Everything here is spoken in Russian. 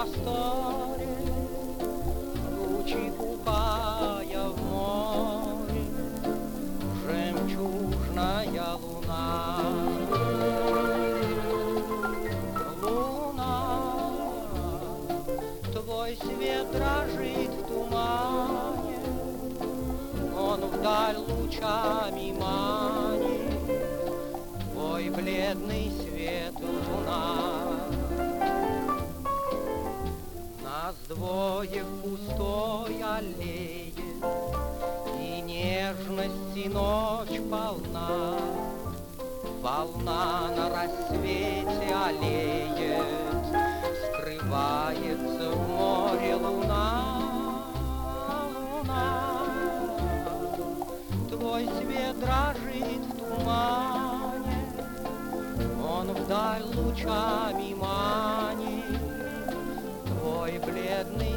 просторе, лучи купая в море, жемчужная луна. Луна, твой свет дрожит в тумане, он вдаль лучами манит, твой бледный свет луна. Нас двое в пустой аллее, и нежности ночь полна. Волна на рассвете аллеет, скрывается в море луна. Луна, твой свет дрожит в тумане, он вдаль лучами манит, твой бледный